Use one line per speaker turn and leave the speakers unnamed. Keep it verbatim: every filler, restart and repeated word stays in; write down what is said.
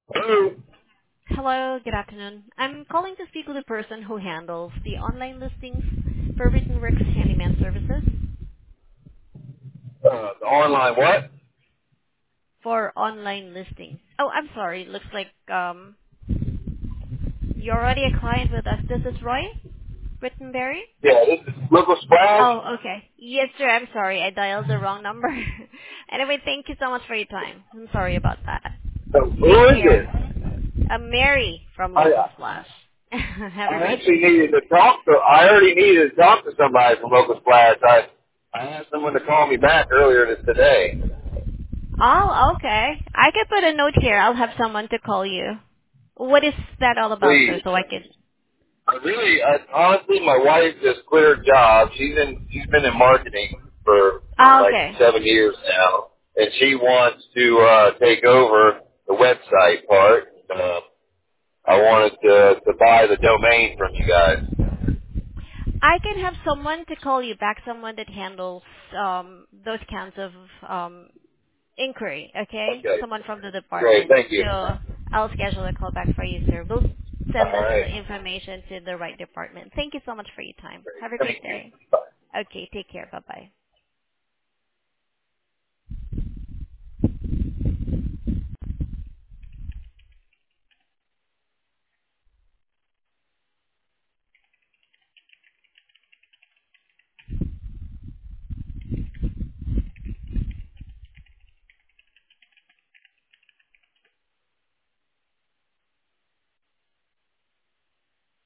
Hello.
Hello, good afternoon. I'm calling to speak with the person who handles the online listings for Written Works Handyman Services.
Uh, the online what?
For online listings. Oh, I'm sorry. Looks like um you're already a client with us. This is Roy Rittenberry?
Yeah, this is Local Splash.
Oh, okay. Yes, sir. I'm sorry. I dialed the wrong number. Anyway, thank you so much for your time. I'm sorry about that.
So who
Take
is this?
care. I'm Mary from
I
Local Splash. Have a
I
great
actually
day.
needed to talk to. I already needed to talk to somebody from Local Splash. I I asked someone to call me back earlier this today.
Oh, okay. I can put a note here. I'll have someone to call you. What is that all about, sir?
Please.
So I can.
I really, I, honestly, my wife just quit her job. She's in. She's been in marketing for
Oh,
like
okay.
seven years now, and she wants to uh, take over the website part. Uh, I wanted to to buy the domain from you guys.
I can have someone to call you back. Someone that handles um those kinds of um inquiry. Okay.
Okay.
Someone from the
Great.
department.
Thank you.
So I'll schedule a call back for you, sir. We'll
All
send this
right.
information to the right department. Thank you so much for your time.
Great.
Have a great
Thank you.
day.
Bye.
Okay. Take care. Bye bye.